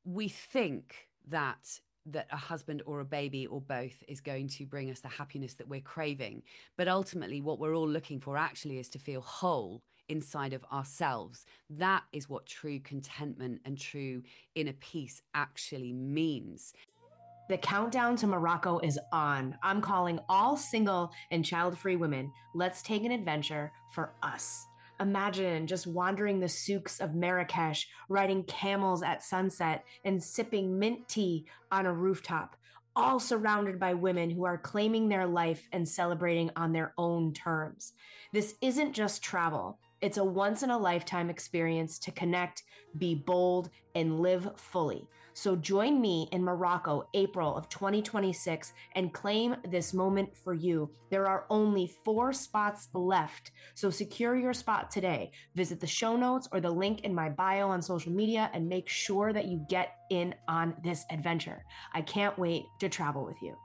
we think that a husband or a baby or both is going to bring us the happiness that we're craving. But ultimately, what we're all looking for actually is to feel whole inside of ourselves. That is what true contentment and true inner peace actually means. The countdown to Morocco is on. I'm calling all single and child-free women. Let's take an adventure for us. Imagine just wandering the souks of Marrakesh, riding camels at sunset, and sipping mint tea on a rooftop, all surrounded by women who are claiming their life and celebrating on their own terms. This isn't just travel. It's a once-in-a-lifetime experience to connect, be bold, and live fully. So join me in Morocco, April of 2026, and claim this moment for you. There are only 4 spots left, so secure your spot today. Visit the show notes or the link in my bio on social media and make sure that you get in on this adventure. I can't wait to travel with you.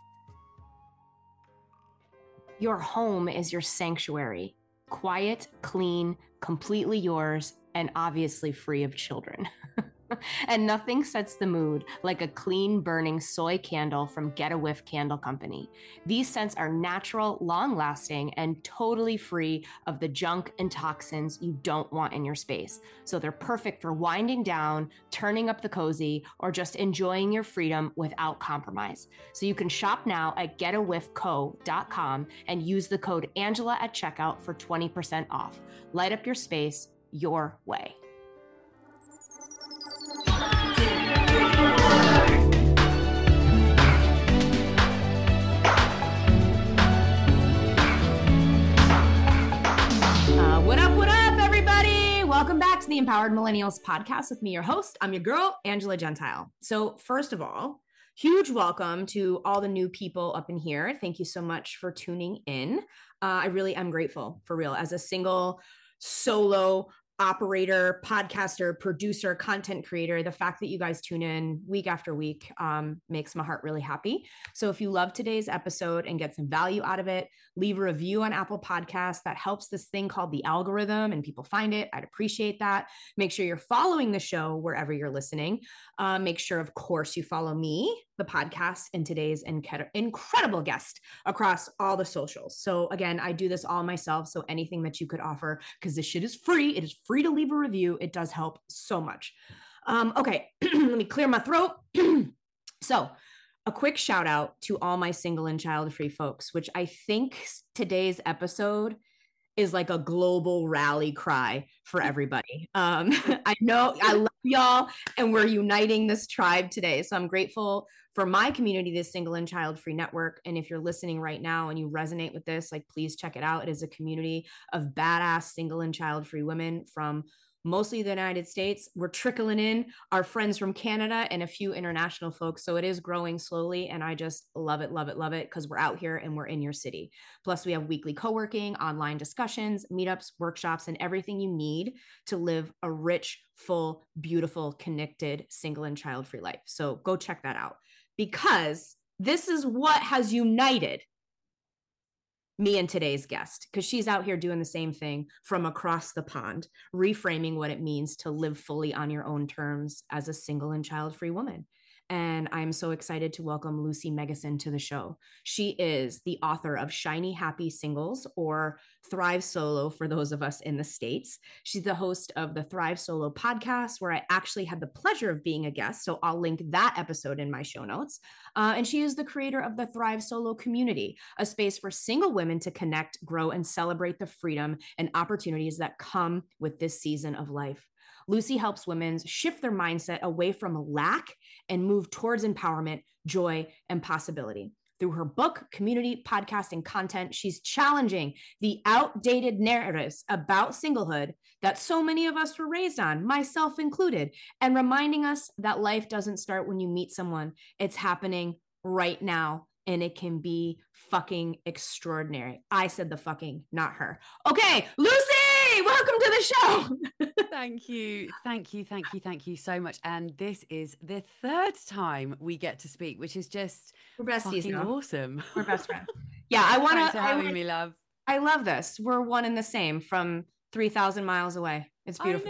Your home is your sanctuary. Quiet, clean, completely yours, and obviously free of children. And nothing sets the mood like a clean burning soy candle from Get a Whiff Candle Company. These scents are natural, long lasting, and totally free of the junk and toxins you don't want in your space. So they're perfect for winding down, turning up the cozy, or just enjoying your freedom without compromise. So you can shop now at getawhiffco.com and use the code Angela at checkout for 20% off. Light up your space your way. What up, everybody? Welcome back to the Empowered Millennials podcast with me, your host. I'm your girl, Angela Gentile. So first of all, huge welcome to all the new people up in here. Thank you so much for tuning in. I really am grateful, for real. As a single solo operator, podcaster, producer, content creator, the fact that you guys tune in week after week makes my heart really happy. So if you love today's episode and get some value out of it, leave a review on Apple Podcasts. That helps this thing called the algorithm and people find it. I'd appreciate that. Make sure you're following the show wherever you're listening. Make sure, of course, you follow me, the podcast, and today's incredible guest across all the socials. So again, I do this all myself. So anything that you could offer, because this shit is free. It is free to leave a review. It does help so much. Okay, let me clear my throat. So a quick shout out to all my single and child-free folks, which I think today's episode is like a global rally cry for everybody. I know I love y'all and we're uniting this tribe today. So I'm grateful for my community, this single and child-free network. And if you're listening right now and you resonate with this, like, please check it out. It is a community of badass single and child-free women from mostly the United States. We're trickling in our friends from Canada and a few international folks. So it is growing slowly. And I just love it, love it, love it, because we're out here and we're in your city. Plus, we have weekly co-working, online discussions, meetups, workshops, and everything you need to live a rich, full, beautiful, connected, single and child-free life. So go check that out, because this is what has united me and today's guest, because she's out here doing the same thing from across the pond, reframing what it means to live fully on your own terms as a single and child-free woman. And I'm so excited to welcome Lucy Megason to the show. She is the author of Shiny Happy Singles, or Thrive Solo for those of us in the States. She's the host of the Thrive Solo podcast, where I actually had the pleasure of being a guest. So I'll link that episode in my show notes. And she is the creator of the Thrive Solo community, a space for single women to connect, grow, and celebrate the freedom and opportunities that come with this season of life. Lucy helps women shift their mindset away from lack and move towards empowerment, joy, and possibility. Through her book, community, podcast, and content, she's challenging the outdated narratives about singlehood that so many of us were raised on, myself included, and reminding us that life doesn't start when you meet someone. It's happening right now, and it can be fucking extraordinary. I said the fucking, not her. Okay, Lucy, welcome to the show. Thank you. Thank you. Thank you. Thank you so much. And this is the 3rd time we get to speak, which is just We're besties fucking now. awesome. We're best friends. Yeah, I want to. Thanks for having me, love. I love this. We're one and the same from 3,000 miles away. It's beautiful.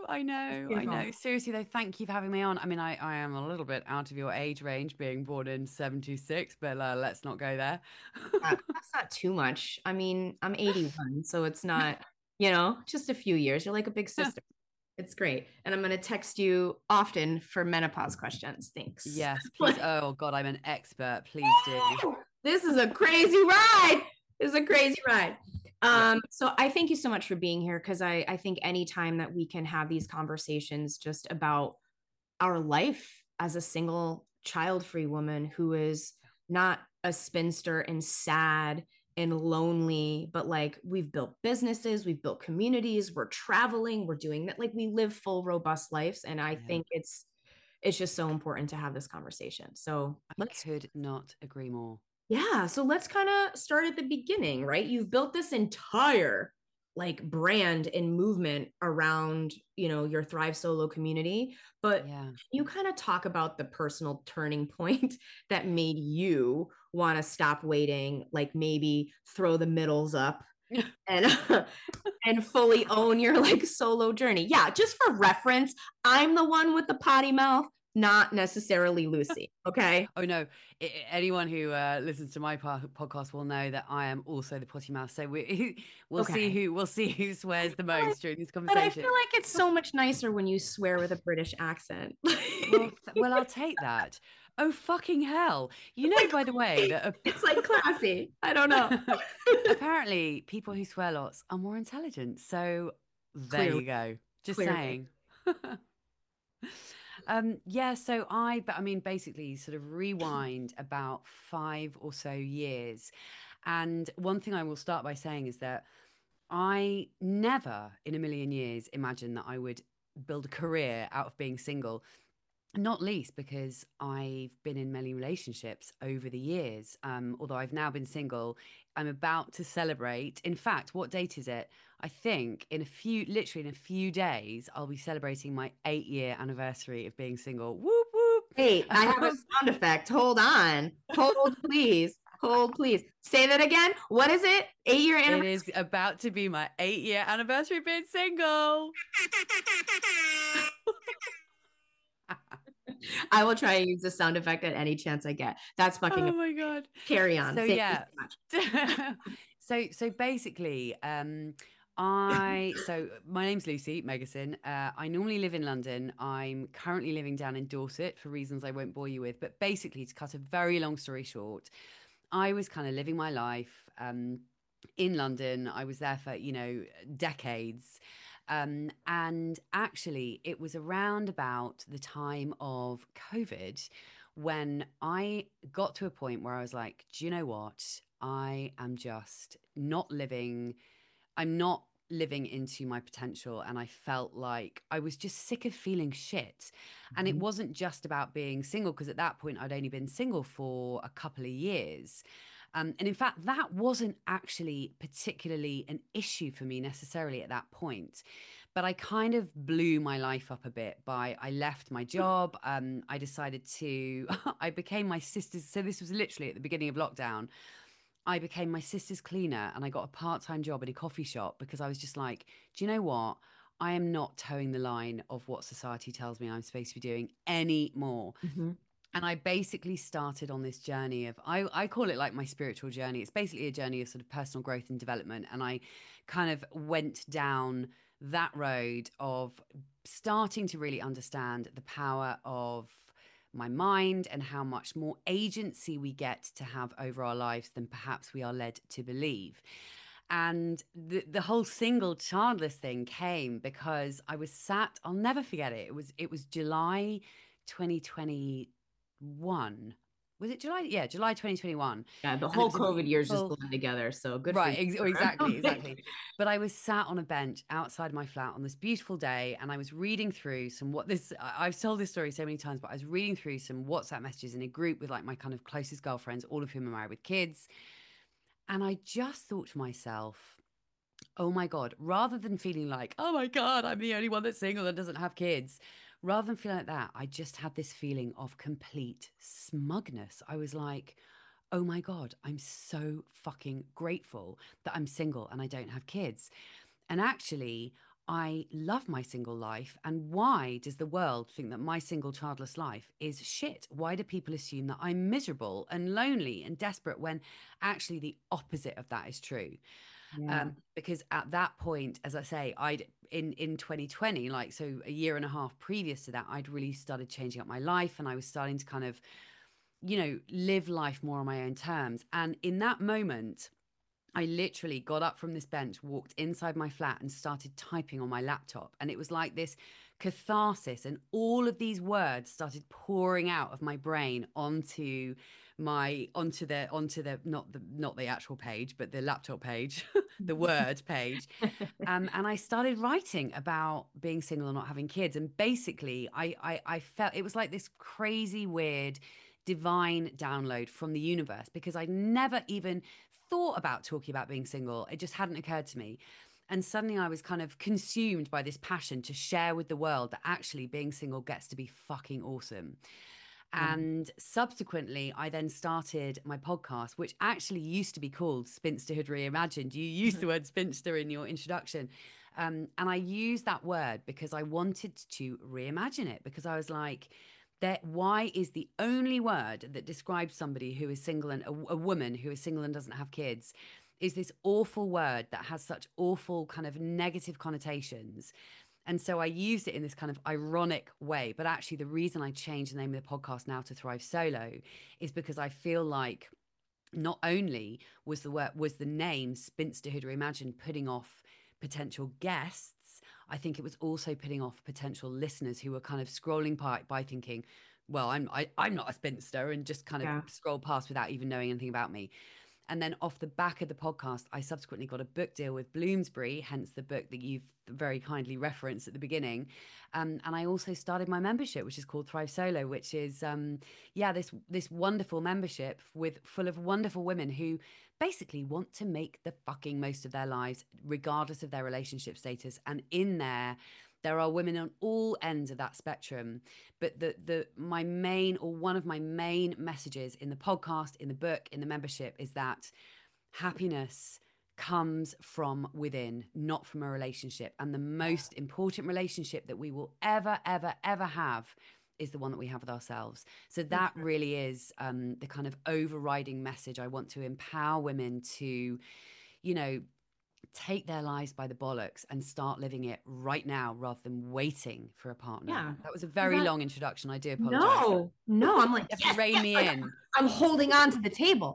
I know, I know. Seriously though, thank you for having me on. I mean, I am a little bit out of your age range, being born in 76, but let's not go there. That's not too much. I mean, I'm 81, so it's not, just a few years. You're like a big sister. It's great. And I'm going to text you often for menopause questions. Thanks. Yes, please. Oh God, I'm an expert. Please do. This is a crazy ride. This is a crazy ride. Yeah. So I thank you so much for being here because I think anytime that we can have these conversations just about our life as a single child-free woman who is not a spinster and sad and lonely, but like we've built businesses, we've built communities, we're traveling, we're doing that, like we live full, robust lives. And I Yeah. think it's just so important to have this conversation. So I could not agree more. yeah, so let's kind of start at the beginning, right? You've built this entire like brand and movement around, your Thrive Solo community, but Yeah. you kind of talk about the personal turning point that made you want to stop waiting, like maybe throw the middles up and and fully own your like solo journey. Yeah, just for reference, I'm the one with the potty mouth, not necessarily Lucy, okay? Oh no, anyone who listens to my podcast will know that I am also the potty mouth. So Okay. we'll see who swears the But most during this but I conversation. feel like it's so much nicer when you swear with a British accent. Well, I'll take that. Oh fucking hell! You know, by the way, that It's like classy. I don't know. apparently people who swear lots are more intelligent. So there Clearly, you go. Just clearly. saying. Yeah, but I mean, basically, sort of rewind about 5 or so years. And one thing I will start by saying is that I never in a million years imagined that I would build a career out of being single. Not least because I've been in many relationships over the years. Although I've now been single, I'm about to celebrate. In fact, what date is it? I think literally in a few days, I'll be celebrating my 8 year anniversary of being single. Whoop, Wait, I have a whoop. sound effect. Hold on. Hold, please. Hold, please. Say that again. What is it? 8 year It anniversary. is about to be my 8 year anniversary of being single. I will try and use the sound effect at any chance I get. That's fucking Oh my God. carry on. So Thank you yeah. so much. So basically, so my name's Lucy Megason. I normally live in London. I'm currently living down in Dorset for reasons I won't bore you with. But basically, to cut a very long story short, I was kind of living my life in London. I was there for, decades. And actually, it was around about the time of COVID when I got to a point where I was like, do you know what? I am just not living, I'm not living into my potential. And I felt like I was just sick of feeling shit. And it Mhm. wasn't just about being single, because at that point I'd only been single for a couple of years. And in fact, that wasn't actually particularly an issue for me necessarily at that point. But I kind of blew my life up a bit I left my job. I decided to, I became my sister's. So this was literally at the beginning of lockdown. I became my sister's cleaner and I got a part time job in a coffee shop because I was just like, do you know what? I am not towing the line of what society tells me I'm supposed to be doing anymore. Mhm. And I basically started on this journey of, I call it like my spiritual journey. It's basically a journey of sort of personal growth and development. And I kind of went down that road of starting to really understand the power of my mind and how much more agency we get to have over our lives than perhaps we are led to believe. And the whole single childless thing came because I was sat, I'll never forget it. It was July 2021. Was it July? Yeah, July 2021. Yeah, the And it whole was a COVID years just beautiful, blend together. So good for right, you. exactly. But I was sat on a bench outside my flat on this beautiful day, and I was reading through I've told this story so many times, but I was reading through some WhatsApp messages in a group with like my kind of closest girlfriends, all of whom are married with kids. And I just thought to myself, oh my God, rather than feeling like, oh my God, I'm the only one that's single and doesn't have kids, rather than feeling like that, I just had this feeling of complete smugness. I was like, oh my God, I'm so fucking grateful that I'm single and I don't have kids. And actually, I love my single life. And why does the world think that my single childless life is shit? Why do people assume that I'm miserable and lonely and desperate when actually the opposite of that is true? Yeah. Because at that point, as I say, I'd in 2020, like so a year and a half previous to that, I'd really started changing up my life and I was starting to kind of, live life more on my own terms. And in that moment, I literally got up from this bench, walked inside my flat, and started typing on my laptop. And it was like this catharsis, and all of these words started pouring out of my brain onto the not the actual page, but the laptop page, the word page. And I started writing about being single and not having kids. And basically, I felt it was like this crazy, weird, divine download from the universe because I'd never even thought about talking about being single. It just hadn't occurred to me. And suddenly I was kind of consumed by this passion to share with the world that actually being single gets to be fucking awesome. And subsequently, I then started my podcast, which actually used to be called Spinsterhood Reimagined. You used the word spinster in your introduction. And I used that word because I wanted to reimagine it because I was like, that why is the only word that describes somebody who is single and a woman who is single and doesn't have kids is this awful word that has such awful kind of negative connotations. And so I used it in this kind of ironic way. But actually, the reason I changed the name of the podcast now to Thrive Solo is because I feel like not only was the name Spinsterhood Reimagined putting off potential guests, I think it was also putting off potential listeners who were kind of scrolling by thinking, well, I'm not a spinster, and just kind of Yeah. scroll past without even knowing anything about me. And then off the back of the podcast, I subsequently got a book deal with Bloomsbury, hence the book that you've very kindly referenced at the beginning. And I also started my membership, which is called Thrive Solo, which is this wonderful membership with full of wonderful women who basically want to make the fucking most of their lives, regardless of their relationship status. And in there are women on all ends of that spectrum. But my main, or one of my main messages in the podcast, in the book, in the membership is that happiness comes from within, not from a relationship. And the most important relationship that we will ever, ever, ever have is the one that we have with ourselves. So that really is the kind of overriding message. I want to empower women to, you know, take their lives by the bollocks and start living it right now rather than waiting for a partner. Yeah. That was a Well, very long introduction. I do apologize. no, I'm like, You have to yes, rein yes, me like in. I'm holding on to the table.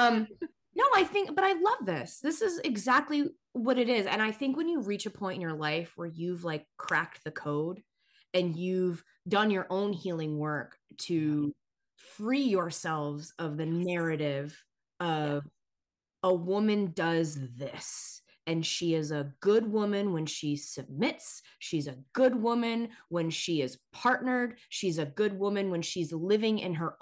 No, but I love this. This is exactly what it is. And I think when you reach a point in your life where you've like cracked the code and you've done your own healing work to free yourselves of the narrative Yeah. of a woman does this and she is a good woman when she submits. She's a good woman when she is partnered. She's a good woman when she's living in her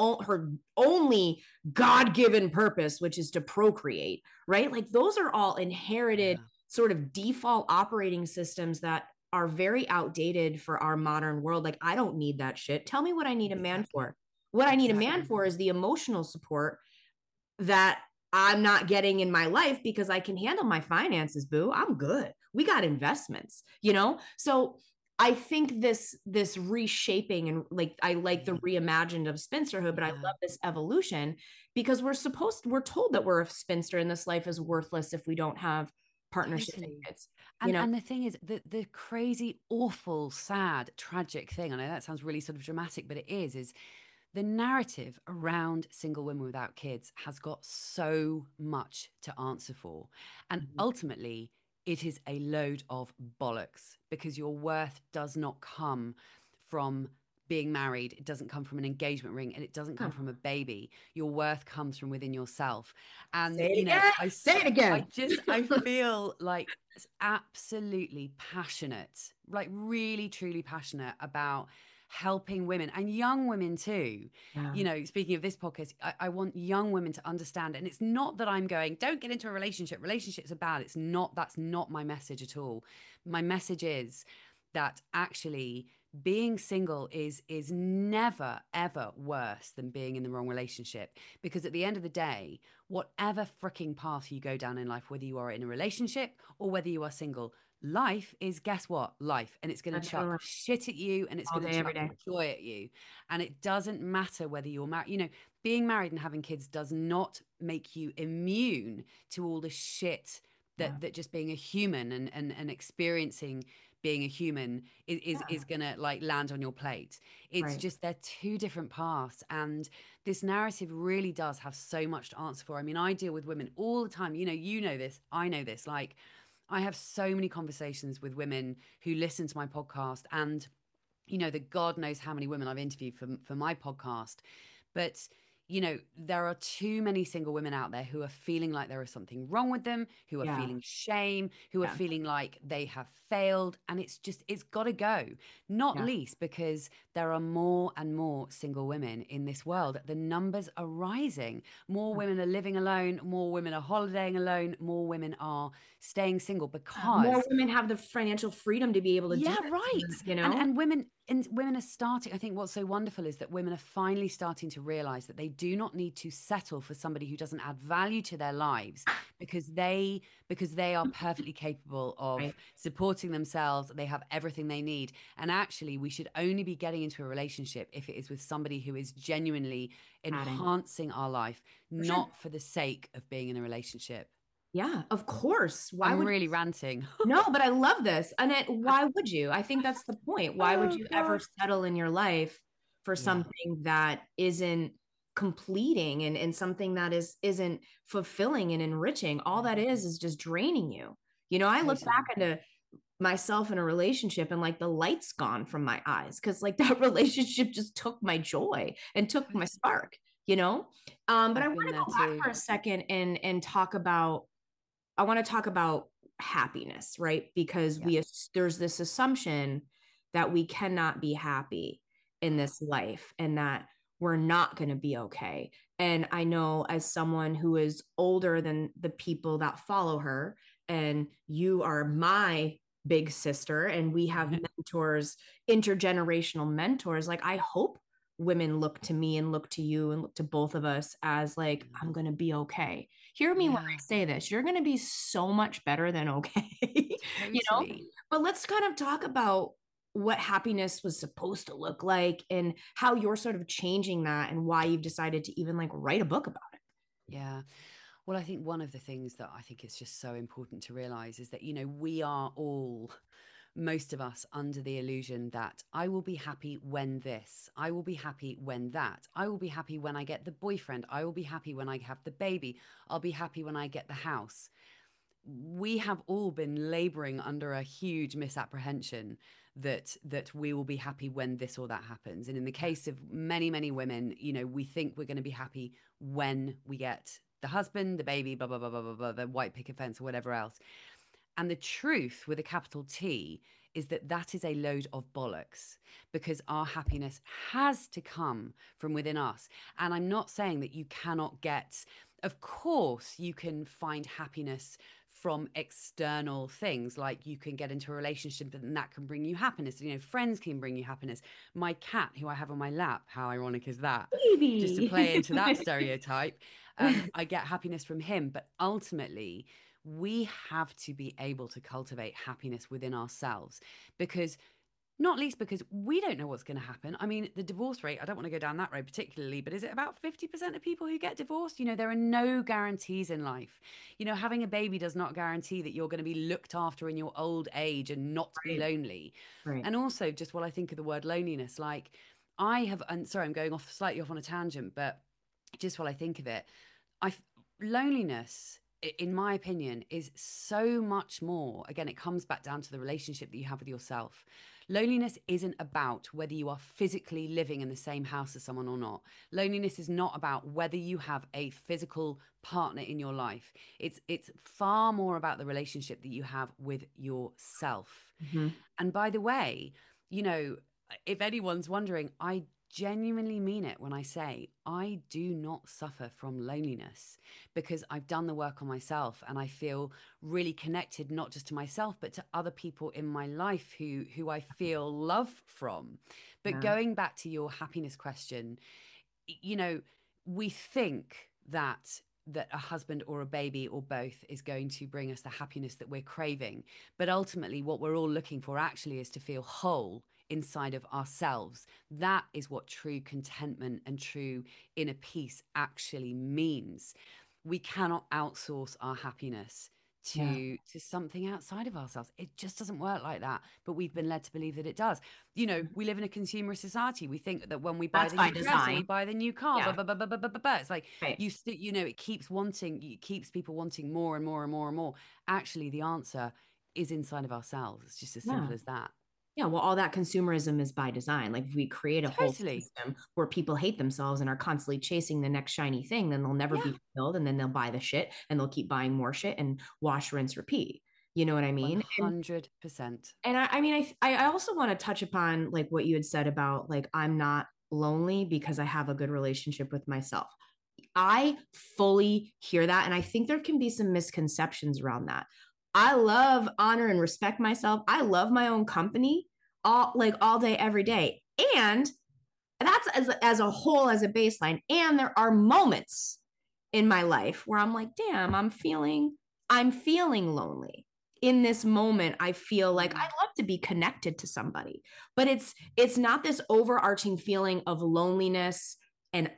only God-given purpose, which is to procreate, right? Like those are all inherited sort of default operating systems that are very outdated for our modern world. Like I don't need that shit. Tell me what I need a man for. What I need a man for is the emotional support that I'm not getting in my life because I can handle my finances, boo. I'm good. We got investments, you know? So I think this reshaping and like I like the reimagined of spinsterhood, but I love this evolution because we're told that we're a spinster and this life is worthless if we don't have partnerships and Totally. kids. You And know? and the thing is the crazy, awful, sad, tragic thing, I know that sounds really sort of dramatic, but it is the narrative around single women without kids has got so much to answer for. And ultimately, it is a load of bollocks because your worth does not come from being married. It doesn't come from an engagement ring and it doesn't come from a baby. Your worth comes from within yourself. And, Say it again. Say it again. I feel like absolutely passionate, like really, truly passionate about helping women and young women too. Speaking of this podcast, I want young women to understand. And it's not that I'm going, don't get into a relationship. Relationships are bad. That's not my message at all. My message is that actually being single is never ever worse than being in the wrong relationship, because at the end of the day, whatever freaking path you go down in life, whether you are in a relationship or whether you are single, life is, guess what? Life. And it's going to That's real chuck life. shit at you and it's All going to day, every chuck day. joy at you. And it doesn't matter whether you're married, being married and having kids does not make you immune to all the shit Yeah. that just being a human and experiencing being a human is Yeah. gonna like land on your plate. It's Right. just they're two different paths. And this narrative really does have so much to answer for. I mean, I deal with women all the time. You know this, I know this. Like I have so many conversations with women who listen to my podcast, and that God knows how many women I've interviewed for my podcast. But there are too many single women out there who are feeling like there is something wrong with them, who are Yeah. feeling shame, who are Yeah. feeling like they have failed. And it's got to go, not Yeah. least because there are more and more single women in this world. The numbers are rising. More women are living alone, more women are holidaying alone, more women are staying single More because women have the financial freedom to be able to do yeah, it, right. you And know? and women are starting. I think what's so wonderful is that women are finally starting to realize that they do not need to settle for somebody who doesn't add value to their lives because they are perfectly capable of Right. supporting themselves. They have everything they need. And actually, we should only be getting into a relationship if it is with somebody who is genuinely Adding. enhancing our life, For sure. not for the sake of being in a relationship. Yeah, of course. Why I'm would really ranting. No, but I love this. Why would you? I think that's the point. Why would Oh you ever God. settle in your life for Yeah. something that isn't completing and something that isn't fulfilling and enriching? All that is just draining you. I look back Totally. into myself in a relationship and like the light's gone from my eyes because like that relationship just took my joy and took my Totally. spark. But I I've want been to there go back too. for a second and talk about I want to talk about happiness, right? Because Yeah. there's this assumption that we cannot be happy in this life and that we're not going to be okay. And I know as someone who is older than the people that follow her, and you are my big sister, and we have mentors, intergenerational mentors, like I hope women look to me and look to you and look to both of us as like, I'm going to be okay. Hear me when I Yeah, say this. You're going to be so much better than okay, you know? totally. But let's kind of talk about what happiness was supposed to look like and how you're sort of changing that and why you've decided to even like write a book about it. Yeah. Well, I think one of the things that I think it's just so important to realize is that, we are all, most of us, under the illusion that I will be happy when this, I will be happy when that, I will be happy when I get the boyfriend, I will be happy when I have the baby, I'll be happy when I get the house. We have all been laboring under a huge misapprehension that we will be happy when this or that happens. And in the case of many women, we think we're going to be happy when we get the husband, the baby, blah blah blah blah blah, blah, the white picket fence or whatever else. And the truth with a capital T is that that is a load of bollocks because our happiness has to come from within us. And I'm not saying that you cannot get, of course, you can find happiness from external things, like you can get into a relationship and that can bring you happiness. Friends can bring you happiness. My cat, who I have on my lap, how ironic is that? Just to play into that Baby. stereotype, I get happiness from him. But ultimately, we have to be able to cultivate happiness within ourselves because not least because we don't know what's going to happen. I mean, the divorce rate, I don't want to go down that road particularly, but is it about 50% of people who get divorced? There are no guarantees in life. Having a baby does not guarantee that you're going to be looked after in your old age and not be Right. lonely. Right. And also, just while I think of the word loneliness, like I have, and sorry, I'm going off slightly off on a tangent, but just while I think of it, I loneliness, in my opinion, is so much more. Again, it comes back down to the relationship that you have with yourself. Loneliness isn't about whether you are physically living in the same house as someone or not. Loneliness is not about whether you have a physical partner in your life. It's far more about the relationship that you have with yourself. Mhm. And by the way, you know, if anyone's wondering, I genuinely mean it when I say I do not suffer from loneliness because I've done the work on myself and I feel really connected not just to myself but to other people in my life who I feel love from. But Yeah. going back to your happiness question, you know, we think that that a husband or a baby or both is going to bring us the happiness that we're craving. But ultimately, what we're all looking for actually is to feel whole inside of ourselves. That is what true contentment and true inner peace actually means. We cannot outsource our happiness Yeah. to something outside of ourselves. It just doesn't work like that, but we've been led to believe that it does. We live in a consumer society. We think that when we buy That's the by new dress or we design. buy the new car, Yeah. it's like Right. it keeps people wanting more and more and more and more. Actually, the answer is inside of ourselves. It's just as Yeah. simple as that. Yeah, well, all that consumerism is by design. Like, if we create a whole Totally. system where people hate themselves and are constantly chasing the next shiny thing, then they'll never Yeah. be fulfilled. And then they'll buy the shit and they'll keep buying more shit and wash, rinse, repeat. You know what I mean? And 100%. I mean, I also want to touch upon like what you had said about like I'm not lonely because I have a good relationship with myself. I fully hear that, and I think there can be some misconceptions around that. I love, honor, and respect myself. I love my own company all day, every day, and that's as a whole, as a baseline. And there are moments in my life where I'm like, damn, I'm feeling lonely. In this moment, I feel like Mm. I'd love to be connected to somebody, but it's not this overarching feeling of loneliness and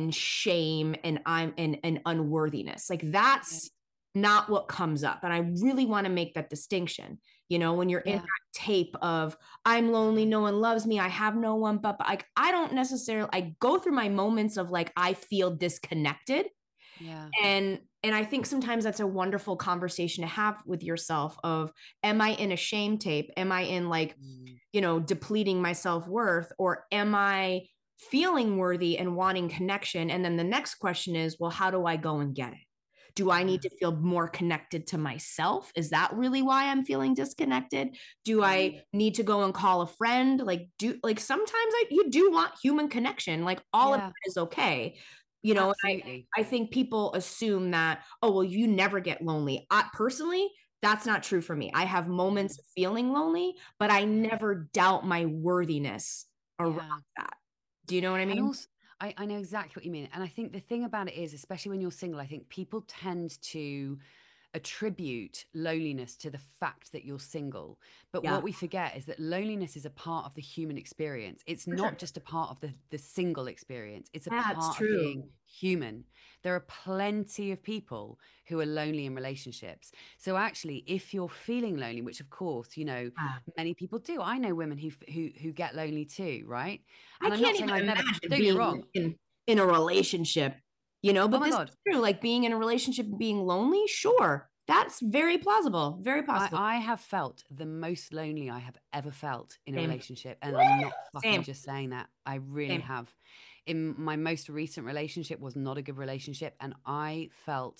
shame and and unworthiness. Like Yeah. that's not what comes up. And I really want to make that distinction. When you're in Yeah. that tape of I'm lonely, no one loves me, I have no one, but like I don't necessarily, I go through my moments of like I feel disconnected, Yeah. and I think sometimes that's a wonderful conversation to have with yourself of am I in a shame tape, am I in like Mm. depleting my self-worth, or am I feeling worthy and wanting connection? And then the next question is, well, how do I go and get it? Do I Yeah. need to feel more connected to myself? Is that really why I'm feeling disconnected? Do I Mm. need to go and call a friend? Like sometimes you do want human connection. Like all of Yeah. that is okay. Absolutely. I think people assume that, oh, well, you never get lonely. Personally, that's not true for me. I have moments Mm. of feeling lonely, but I Yeah. never doubt my worthiness around Yeah. that. Do you know what I And mean? also, I know exactly what you mean. And I think the thing about it is, especially when you're single, I think people tend to attribute loneliness to the fact that you're single. But Yeah, what we forget is that loneliness is a part of the human experience. It's for not sure. just a part of the single experience, it's a That's part of being true. human. There are plenty of people who are lonely in relationships. So actually, if you're feeling lonely, which of course, Yeah. many people do. I know women who get lonely too, right? I And I'm not can't saying even I've never, imagine don't get me being wrong. in a relationship, Oh but my this God. is true. Like being in a relationship and being lonely, sure. That's very plausible. Very possible. I have felt the most lonely I have ever felt in a Same. relationship. And I'm not fucking Same. just saying that. I really Same. have. In my most recent relationship was not a good relationship. And I felt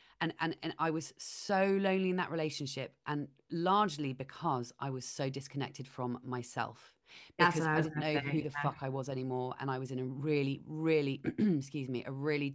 and I was so lonely in that relationship. And largely because I was so disconnected from myself. That's Because what I I was didn't gonna know who say. the Yeah. fuck I was anymore. And I was in a really, really, excuse me, a really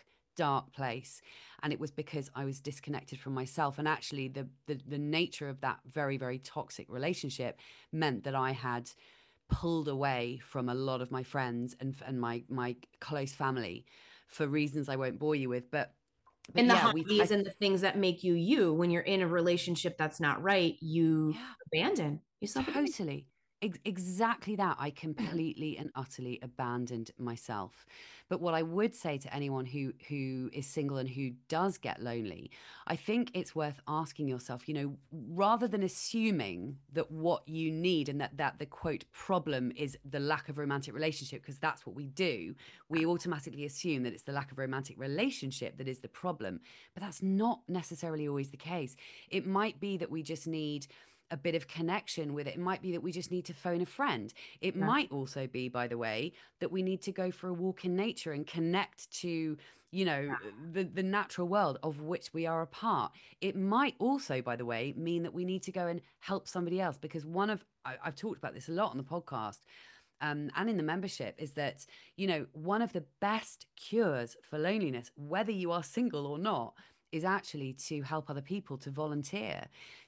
dark place, and it was because I was disconnected from myself. And actually the nature of that very, very toxic relationship meant that I had pulled away from a lot of my friends and my close family for reasons I won't bore you with. But And the yeah, we hobbies and the things that make you you when you're in a relationship that's not right, you yeah. abandon. You self-abandon. Totally. Exactly that. I completely and utterly abandoned myself. But what I would say to anyone who is single and who does get lonely, I think it's worth asking yourself, rather than assuming that what you need and that the quote problem is the lack of romantic relationship, because that's what we do. We automatically assume that it's the lack of romantic relationship that is the problem. But that's not necessarily always the case. It might be that we just need a bit of connection with it. It might be that we just need to phone a friend. It Yeah. might also be, by the way, that we need to go for a walk in nature and connect to, the natural world of which we are a part. It might also, by the way, mean that we need to go and help somebody else, because I've talked about this a lot on the podcast. And in the membership is that, one of the best cures for loneliness, whether you are single or not, is actually to help other people, to volunteer.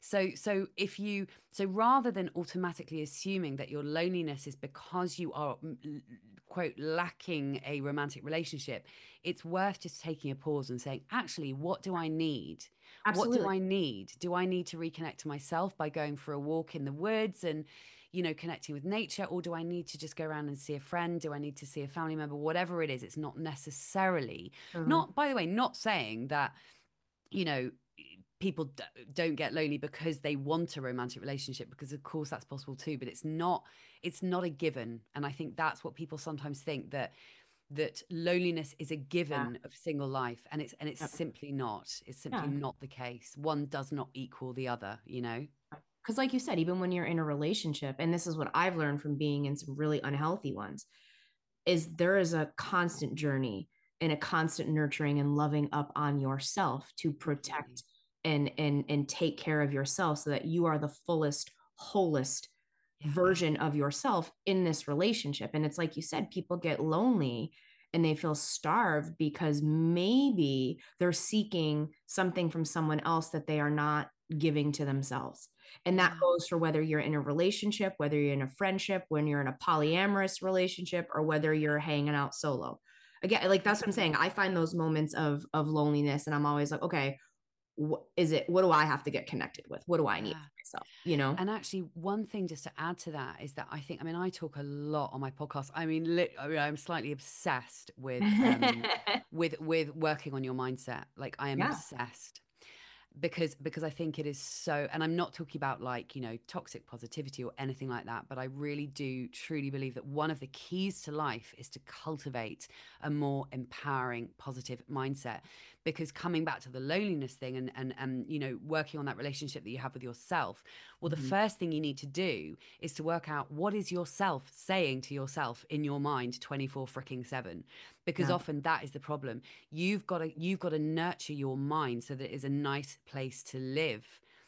So rather than automatically assuming that your loneliness is because you are quote lacking a romantic relationship, it's worth just taking a pause and saying, actually, what do I need? What do Absolutely. I need? Do I need to reconnect to myself by going for a walk in the woods and, connecting with nature? Or do I need to just go around and see a friend? Do I need to see a family member? Whatever it is, it's not necessarily, Mhm. not, by the way, not saying that, you know, people don't get lonely because they want a romantic relationship, because of course that's possible too, but it's not a given. And I think that's what people sometimes think, that loneliness is a Yeah. given of single life, and it's Yep. simply not. It's simply Yeah. not the case. One does not equal the other. Because, like you said, even when you're in a relationship, and this is what I've learned from being in some really unhealthy ones, is there is a constant journey and a constant nurturing and loving up on yourself to Completely. protect and take care of yourself so that you are the fullest, wholest Yeah. version of yourself in this relationship. And it's like you said, people get lonely and they feel starved because maybe they're seeking something from someone else that they are not giving to themselves. And that Yeah. goes for whether you're in a relationship, whether you're in a friendship, when you're in a polyamorous relationship, or whether you're hanging out solo. Again, like that's what I'm saying. I find those moments of loneliness, and I'm always like, okay, what do I have to get connected with? What do I need Yeah. for myself? You know? And actually, one thing just to add to that is that I mean, I talk a lot on my podcast. I'm slightly obsessed with working on your mindset. Like, I am Yeah. obsessed, because I think it is so, and I'm not talking about, like, toxic positivity or anything like that, but I really do truly believe that one of the keys to life is to cultivate a more empowering, positive mindset. Because coming back to the loneliness thing, and working on that relationship that you have with yourself, well, the Mhm. first thing you need to do is to work out, what is yourself saying to yourself in your mind 24 freaking 7, because Yeah. often that is the problem. You've got to nurture your mind so that it is a nice place to live.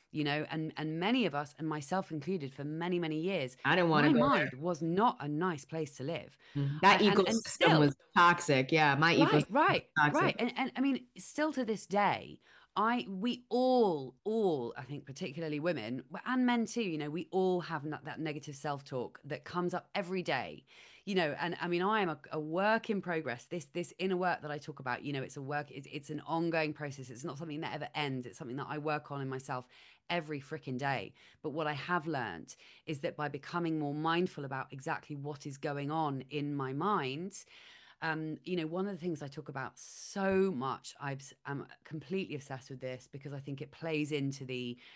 And many of us, and myself included, for many, many years, I didn't want to my go mind was not a nice place to live. there. That And ecosystem still, was toxic. Yeah, my ecosystem right, was right, right. toxic. And I mean, still to this day, we all, I think, particularly women and men too, we all have that negative self-talk that comes up every day. And I mean, I am a work in progress. This inner work that I talk about, it's a work, it's an ongoing process. It's not something that ever ends. It's something that I work on in myself every freaking day. But what I have learned is that by becoming more mindful about exactly what is going on in my mind, one of the things I talk about so much, I'm completely obsessed with this, because I think it plays into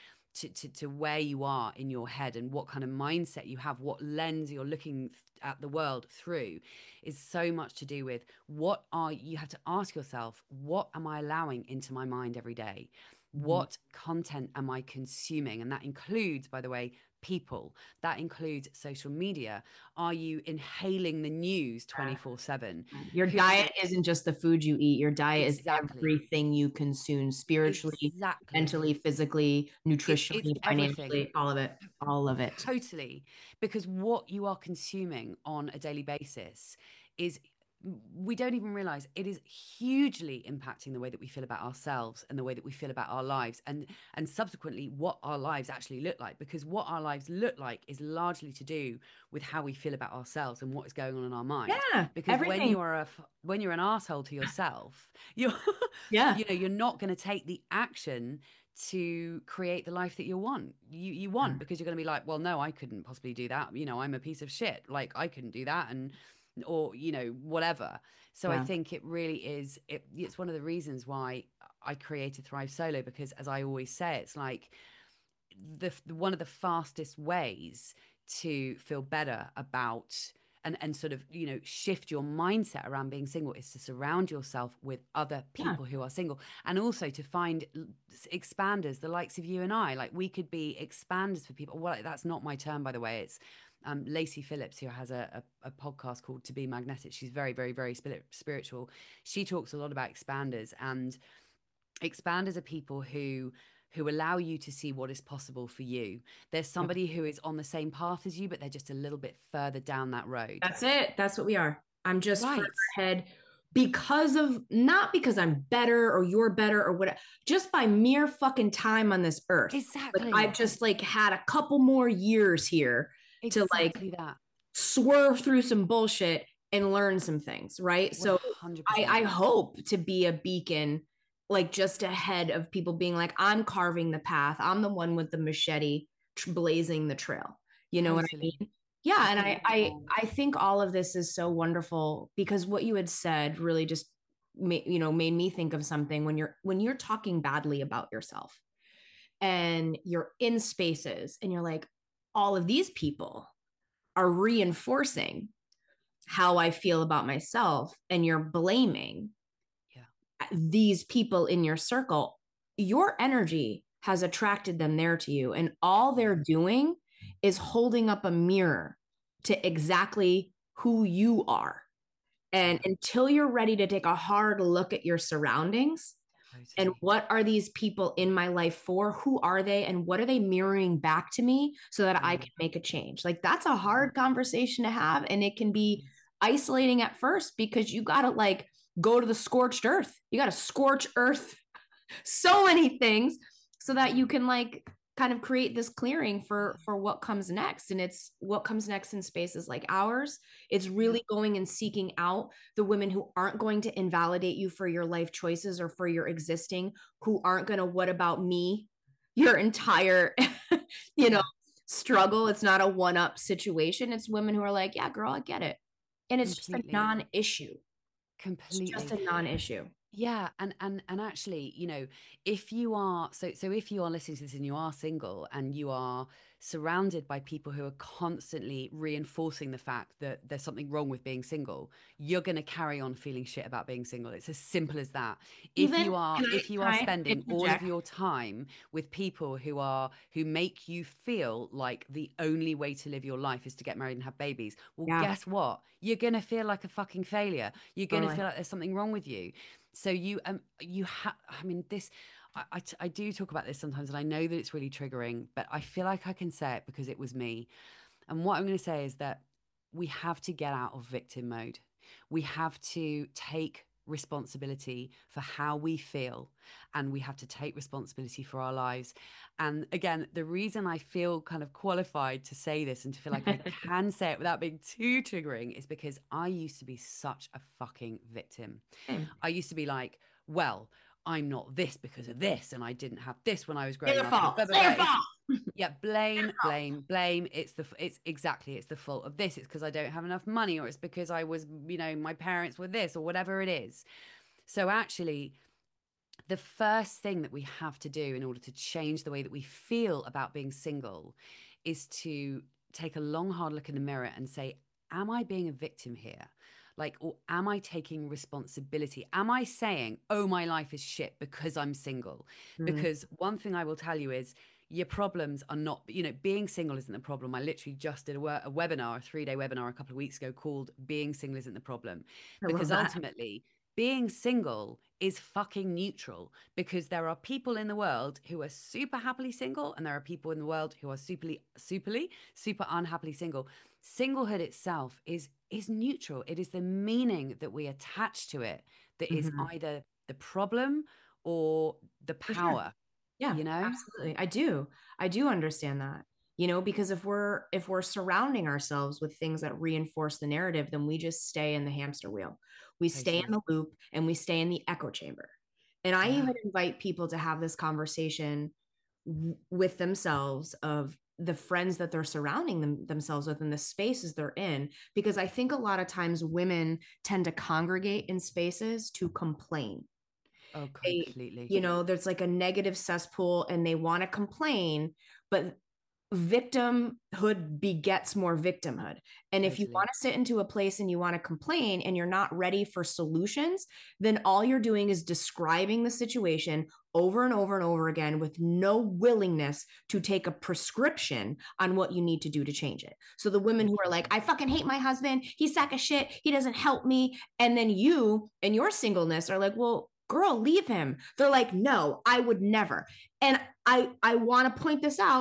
to where you are in your head and what kind of mindset you have, what lens you're looking at the world through, is so much to do with you have to ask yourself, what am I allowing into my mind every day? Mhm. What content am I consuming? And that includes, by the way, people. That includes social media. Are you inhaling the news 24/7? Your Who, diet isn't just the food you eat. Your diet is exactly. everything you consume spiritually, Exactly. mentally, physically, It's nutritionally, everything. financially, all of it. All of it. Totally. Because what you are consuming on a daily basis is, we don't even realize it is hugely impacting the way that we feel about ourselves and the way that we feel about our lives, and subsequently what our lives actually look like. Because what our lives look like is largely to do with how we feel about ourselves and what is going on in our mind. Yeah, Because everything. when you're an asshole to yourself, you're Yeah. you're not going to take the action to create the life that you want, because you're going to be like, well, no, I couldn't possibly do that, I'm a piece of shit, like I couldn't do that, and or whatever. So I Yeah. think it really is, it's one of the reasons why I created Thrive Solo, because, as I always say, it's like one of the fastest ways to feel better about, and sort of shift your mindset around being single, is to surround yourself with other Yeah. people who are single, and also to find expanders, the likes of you and I. Like, we could be expanders for people. Well, that's not my term, by the way. It's Lacey Phillips, who has a podcast called To Be Magnetic. She's very, very, very spiritual. She talks a lot about expanders, and expanders are people who allow you to see what is possible for you. There's somebody who is on the same path as you, but they're just a little bit further down that road. That's it. That's what we are. I'm just further Right. ahead, because of, not because I'm better or you're better or whatever, just by mere fucking time on this earth. Like Exactly. I've just like had a couple more years here to like Exactly that. swerve through some bullshit and learn some things, right? So I 100%. hope to be a beacon, like just ahead of people being like, I'm carving the path. I'm the one with the machete blazing the trail. You know what I Totally. mean? Yeah. I And think I, that, I, I think all of this is so wonderful because what you had said really just made me think of something when you're talking badly about yourself and you're in spaces and you're like, all of these people are reinforcing how I feel about myself and you're blaming yeah. these people in your circle, your energy has attracted them there to you. And all they're doing is holding up a mirror to exactly who you are. And Yeah. until you're ready to take a hard look at your surroundings and Totally. what are these people in my life for, who are they, and what are they mirroring back to me so that I Yeah. can make a change, like that's a Yeah. hard conversation to have. And it can It be is. isolating at first because you got to like go to the scorched earth. You got to scorch earth so many things so that you can like kind of create this clearing for what comes next. And it's what comes next in spaces like ours. It's Yeah. really going and seeking out the women who aren't going to invalidate you for your life choices or for your existing, who aren't going to what about me your entire you know Yeah. struggle. It's not a one up situation. It's women who are like, yeah girl, I get it. And it's just a Completely. non-issue. It's just Completely. a non-issue. Yeah, and actually, if you are if you are listening to this and you are single and you are surrounded by people who are constantly reinforcing the fact that there's something wrong with being single, you're going to carry on feeling shit about being single. It's as simple as that. If Even you are can if you are I spending all of interject? your time with people who make you feel like the only way to live your life is to get married and have babies, well, Yeah, guess what? You're going to feel like a fucking failure. You're going to totally. feel like there's something wrong with you. So you have, I mean, this, I do talk about this sometimes, and I know that it's really triggering, but I feel like I can say it because it was me. And what I'm going to say is that we have to get out of victim mode. We have to take responsibility for how we feel, and we have to take responsibility for our lives. And again, the reason I feel kind of qualified to say this and to feel like I can say it without being too triggering is because I used to be such a fucking victim. Same. I used to be like, well, I'm not this because of this, and I didn't have this when I was growing Their up, and fault. blah blah blah. Their It's fault. yeah, blame, blame, blame. It's exactly it's the fault of this. It's because I don't have enough money, or it's because I was, my parents were this, or whatever it is. So actually, the first thing that we have to do in order to change the way that we feel about being single is to take a long, hard look in the mirror and say, am I being a victim here? Like, or am I taking responsibility? Am I saying, oh, my life is shit because I'm single? Mm, Because one thing I will tell you is your problems are not, being single isn't the problem. I literally just did a webinar, a 3-day webinar a couple of weeks ago called Being Single Isn't the Problem. I love Because that. ultimately, being single is fucking neutral because there are people in the world who are super happily single and there are people in the world who are super unhappily single. Singlehood itself is neutral. It is the meaning that we attach to it that is Mhm. either the problem or the For sure. power, Yeah, you know? absolutely. I do understand that. Because if we're surrounding ourselves with things that reinforce the narrative, then we just stay in the hamster wheel. We stay in Totally. the loop and we stay in the echo chamber. And I Yeah. even invite people to have this conversation with themselves of the friends that they're surrounding themselves with in the spaces they're in, because I think a lot of times women tend to congregate in spaces to complain. Oh, They, completely. there's like a negative cesspool and they want to complain, but victimhood begets more victimhood. And if you want Totally. to sit into a place and you want to complain and you're not ready for solutions, then all you're doing is describing the situation over and over and over again with no willingness to take a prescription on what you need to do to change it. So the women who are like, Totally. I fucking hate my husband, he's sack of shit, he doesn't help me. And then you and your singleness are like, well, girl, leave him. They're like, no, I would never. And I want to point this out.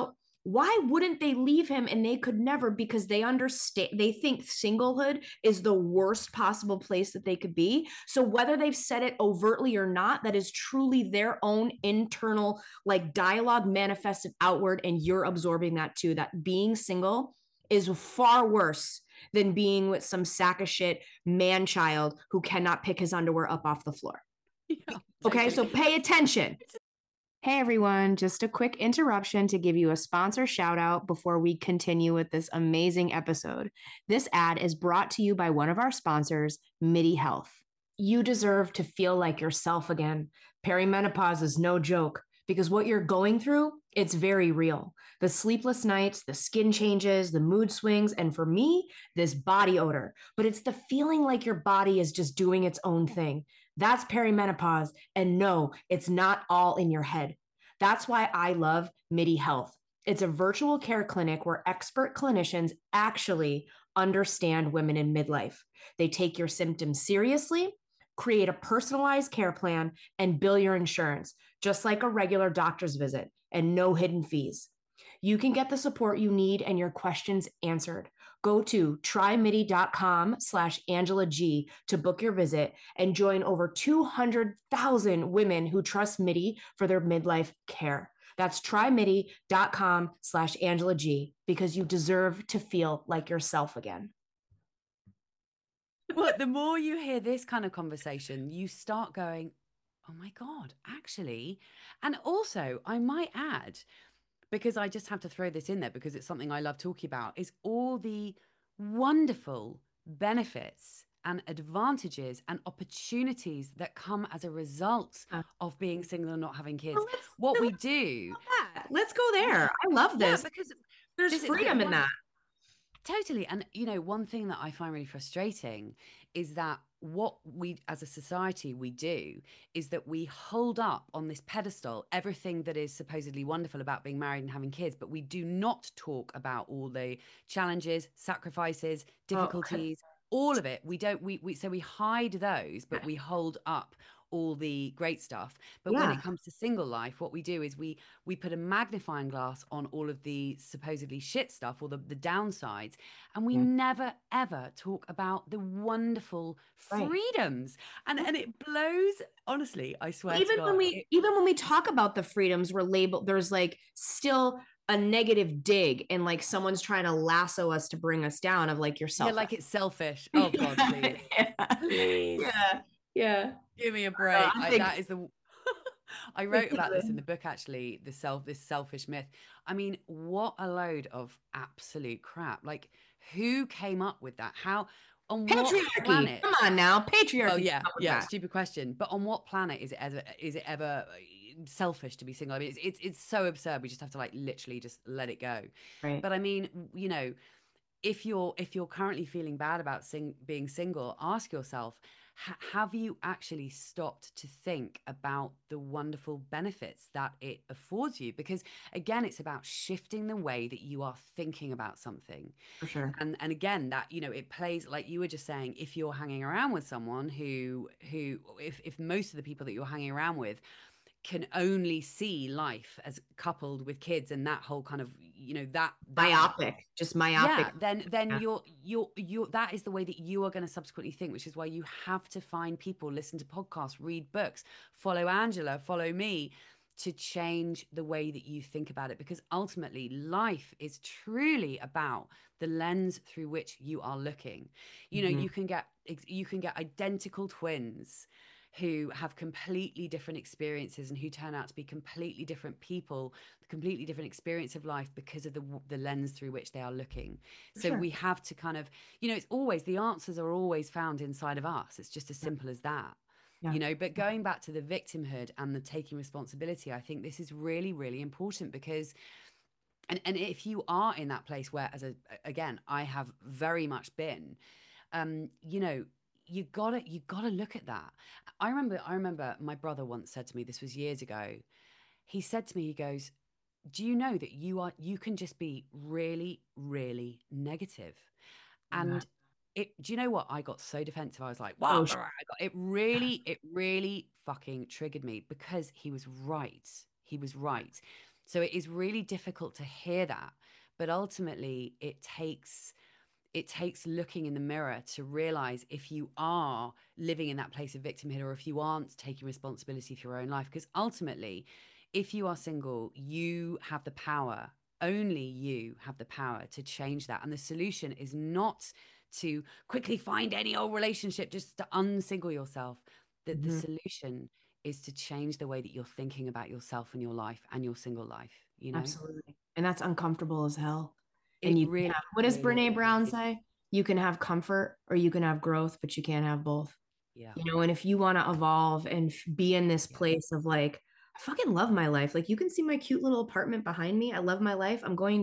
why wouldn't they leave him? And they could never, because they understand, they think singlehood is the worst possible place that they could be. So whether they've said it overtly or not, that is truly their own internal like dialogue manifested outward, and you're absorbing that too, that being single is far worse than being with some sack of shit man child who cannot pick his underwear up off the floor. Yeah, Okay, totally. so pay attention. Hey everyone, just a quick interruption to give you a sponsor shout out before we continue with this amazing episode. This ad is brought to you by one of our sponsors, MIDI Health. You deserve to feel like yourself again. Perimenopause is no joke because what you're going through, it's very real. The sleepless nights, the skin changes, the mood swings, and for me, this body odor. But it's the feeling like your body is just doing its own thing. That's perimenopause. And no, it's not all in your head. That's why I love MIDI Health. It's a virtual care clinic where expert clinicians actually understand women in midlife. They take your symptoms seriously, create a personalized care plan, and bill your insurance, just like a regular doctor's visit, and no hidden fees. You can get the support you need and your questions answered. Go to trymidi.com/Angela G to book your visit and join over 200,000 women who trust MIDI for their midlife care. That's trymidi.com/Angela G because you deserve to feel like yourself again. Well, the more you hear this kind of conversation, you start going, oh my God, actually. And also, I might add, because I just have to throw this in there because it's something I love talking about, is all the wonderful benefits and advantages and opportunities that come as a result of being single and not having kids. What we do. Let's go there. I love this. Yeah, because there's freedom in that. Totally. And, one thing that I find really frustrating is that what we as a society we do is that we hold up on this pedestal everything that is supposedly wonderful about being married and having kids, but we do not talk about all the challenges, sacrifices, difficulties, all of it. We don't, so we hide those, but we hold up all the great stuff. But when it comes to single life, what we do is we put a magnifying glass on all of the supposedly shit stuff or the downsides, and we never ever talk about the wonderful freedoms. And it blows, honestly, I swear even to God, when we talk about the freedoms, we're labeled, there's like still a negative dig, and like someone's trying to lasso us to bring us down of like yourself. Yeah, like it's selfish. Oh God, please. Please. Yeah. Give me a break. That is the I wrote about this in the book, actually, this selfish myth. I mean, what a load of absolute crap. Like, who came up with that? How, on what planet? Come on now, patriarchy. Oh yeah, stupid question. But on what planet is it ever selfish to be single? I mean, it's so absurd. We just have to like literally just let it go. Right. But I mean, if you're currently feeling bad about being single, ask yourself, have you actually stopped to think about the wonderful benefits that it affords you? Because again, it's about shifting the way that you are thinking about something. For sure. And again, that, it plays, like you were just saying, if you're hanging around with someone who if most of the people that you're hanging around with can only see life as coupled with kids and that whole kind of that myopic, yeah, then you're that is the way that you are going to subsequently think, which is why you have to find people, listen to podcasts, read books, follow Angela, follow me, to change the way that you think about it, because ultimately life is truly about the lens through which you are looking. You can get identical twins who have completely different experiences and who turn out to be completely different people, completely different experience of life because of the lens through which they are looking. So we have to kind of, it's always, the answers are always found inside of us. It's just as simple as that. But going back to the victimhood and the taking responsibility, I think this is really, really important because, and if you are in that place where, again, I have very much been, you gotta look at that. I remember my brother once said to me, this was years ago, he said to me, he goes, do you know that you can just be really, really negative? And do you know what? I got so defensive. I was like, wow, it really fucking triggered me because he was right. He was right. So it is really difficult to hear that. But ultimately, it takes looking in the mirror to realize if you are living in that place of victimhood or if you aren't taking responsibility for your own life. Because ultimately, if you are single, you have the power, only you have the power to change that. And the solution is not to quickly find any old relationship just to unsingle yourself. That the Mhm. solution is to change the way that you're thinking about yourself and your life and your single life, you know? Absolutely. And that's uncomfortable as hell. And It you can really, have, what does really Brene Brown is. say? You can have comfort or you can have growth, but you can't have both. Yeah. And if you want to evolve and be in this Yeah. place of like, I fucking love my life. Like you can see my cute little apartment behind me. I love my life.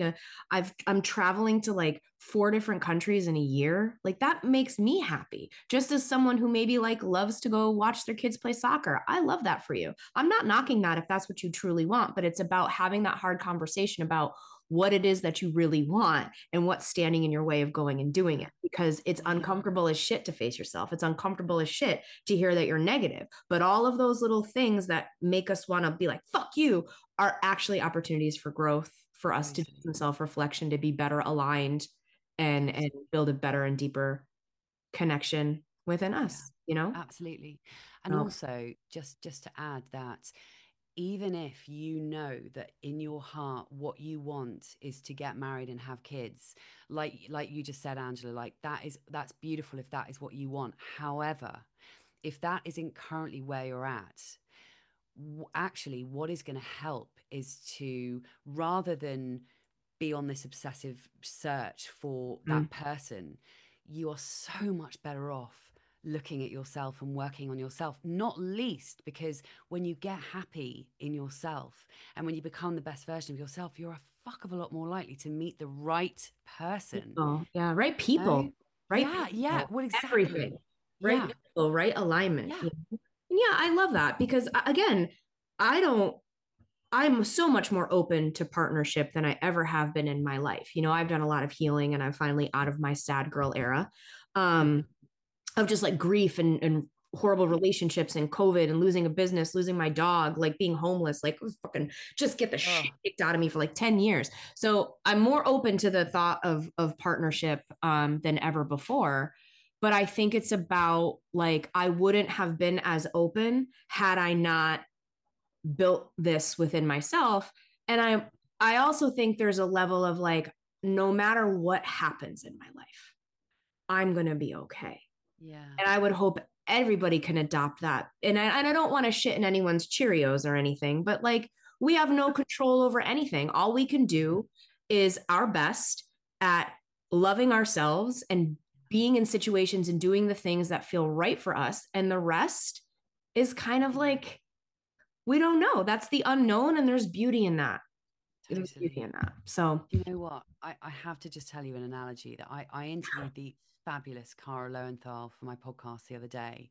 I'm traveling to like 4 different countries in a year. Like that makes me happy. Just as someone who maybe like loves to go watch their kids play soccer. I love that for you. I'm not knocking that if that's what you truly want, but it's about having that hard conversation about what it is that you really want and what's standing in your way of going and doing Yeah. it because it's Yeah. uncomfortable as shit to face yourself. It's uncomfortable as shit to hear that you're negative. But all of those little things that make us want to be like, fuck you, are actually opportunities for growth, for us to do Totally. some self reflection, to be better aligned and Totally. build a better and deeper connection within Yeah. us. Absolutely. And So, also just to add that even if you know that in your heart what you want is to get married and have kids, like you just said, Angela, like that's beautiful if that is what you want. However, if that isn't currently where you're at, actually what is going to help is to, rather than be on this obsessive search for mm, that person, you are so much better off looking at yourself and working on yourself, not least because when you get happy in yourself and when you become the best version of yourself, you're a fuck of a lot more likely to meet the right person. people, yeah, right No? people, right Yeah, yeah. people, Well, exactly. everything, right Yeah, people, right alignment. yeah. And yeah, I love that because again, I don't I'm so much more open to partnership than I ever have been in my life. I've done a lot of healing and I'm finally out of my sad girl era of just like grief and horrible relationships and COVID and losing a business, losing my dog, like being homeless, like fucking just get the shit Oh, kicked out of me for like 10 years. So I'm more open to the thought of partnership than ever before. But I think it's about like I wouldn't have been as open had I not built this within myself. And I also think there's a level of like no matter what happens in my life, I'm going to be okay. yeah. And I would hope everybody can adopt that. And I don't want to shit in anyone's Cheerios or anything, but like we have no control over anything. All we can do is our best at loving ourselves and being in situations and doing the things that feel right for us. And the rest is kind of like we don't know. That's the unknown, and there's beauty in that. There's beauty Totally. in that. So, Do you know what? I have to just tell you an analogy that I interviewed the fabulous Cara Lowenthal for my podcast the other day.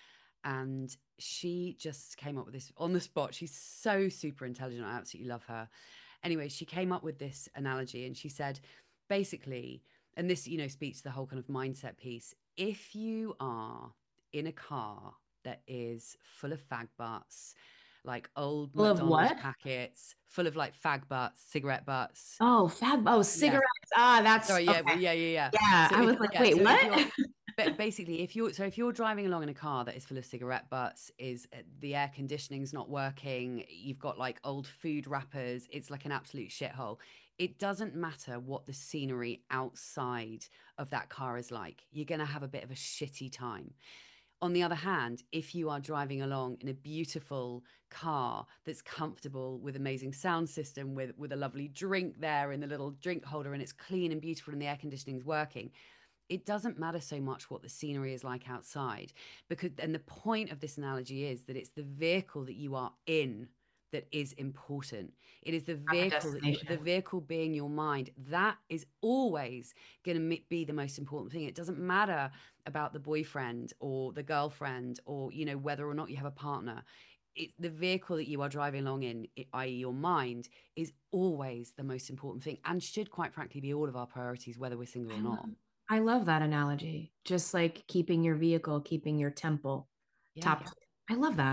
And she just came up with this on the spot. She's so super intelligent. I absolutely love her. Anyway, she came up with this analogy and she said, basically, and this, speaks to the whole kind of mindset piece. If you are in a car that is full of fag butts, like old full of McDonald's what? packets, full of like fag butts, cigarette butts. Oh, oh, Yeah. cigarettes. Ah, that's Sorry, yeah, okay. well, yeah, yeah, yeah. Yeah, So I if was like, yeah, wait, so if what? you're but basically if you're driving along in a car that is full of cigarette butts, is the air conditioning's not working, you've got like old food wrappers, it's like an absolute shithole. It doesn't matter what the scenery outside of that car is like. You're going to have a bit of a shitty time. On the other hand, if you are driving along in a beautiful car that's comfortable with amazing sound system, with a lovely drink there in the little drink holder, and it's clean and beautiful and the air conditioning's working, it doesn't matter so much what the scenery is like outside, because and the point of this analogy is that it's the vehicle that you are in that is important. It is the Not the vehicle the destination. vehicle being your mind, that is always going to be the most important thing. It doesn't matter about the boyfriend or the girlfriend, or whether or not you have a partner. It's the vehicle that you are driving along in, i.e. your mind, is always the most important thing and should quite frankly be all of our priorities, whether we're single or I love, not. I love that analogy. Just like keeping your vehicle, keeping your temple Yeah, top. I love that. yeah.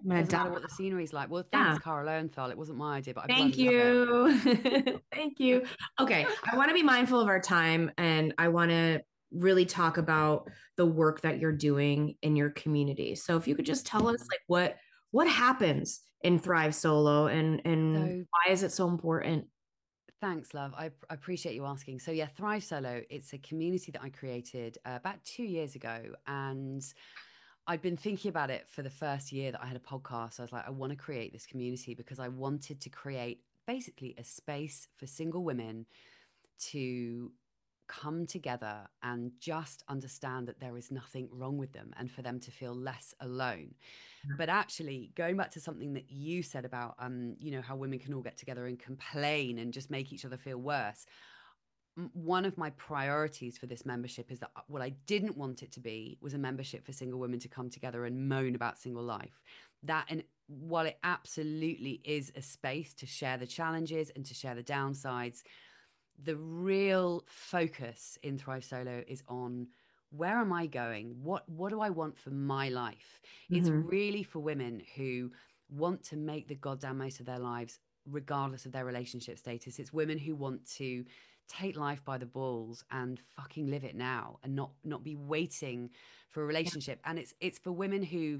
I'm gonna Doesn't matter download. what the scenery's like. Well, Yeah. thanks, Cara Lowenthal. It wasn't my idea, but I Thank bloody love it. you. Thank you. Okay. I want to be mindful of our time and I want to really talk about the work that you're doing in your community. So if you could just tell us Yeah. like what happens in Thrive Solo and So why is it so important? thanks, love. I appreciate you asking. So yeah, Thrive Solo, it's a community that I created about 2 years ago. And I'd been thinking about it for the first year that I had a podcast. I was like, I want to create this community because I wanted to create basically a space for single women to come together and just understand that there is nothing wrong with them and for them to feel less alone. But actually, going back to something that you said about, how women can all get together and complain and just make each other feel worse. One of my priorities for this membership is that what I didn't want it to be was a membership for single women to come together and moan about single life. That, and while it absolutely is a space to share the challenges and to share the downsides, the real focus in Thrive Solo is on where am I going? What do I want for my life? It's Mm-hmm. really for women who want to make the goddamn most of their lives, regardless of their relationship status. It's women who want to take life by the balls and fucking live it now and not be waiting for a relationship. And it's for women who,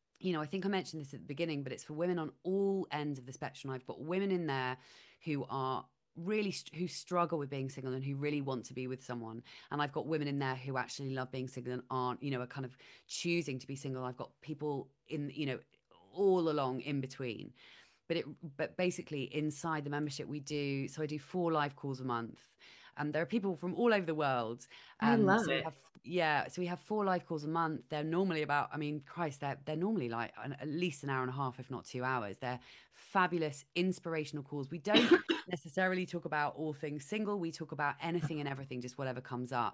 I think I mentioned this at the beginning, but it's for women on all ends of the spectrum. I've got women in there who are really who struggle with being single and who really want to be with someone, and I've got women in there who actually love being single and aren't, are kind of choosing to be single. I've got people in, all along in between. But basically inside the membership we do, so I do 4 live calls a month. There are people from all over the world. I love So we it. have, yeah, so we have 4 live calls a month. They're normally about, I mean, Christ, they're normally like at least an hour and a half, if not 2 hours. They're fabulous, inspirational calls. We don't necessarily talk about all things single. We talk about anything and everything, just whatever comes up.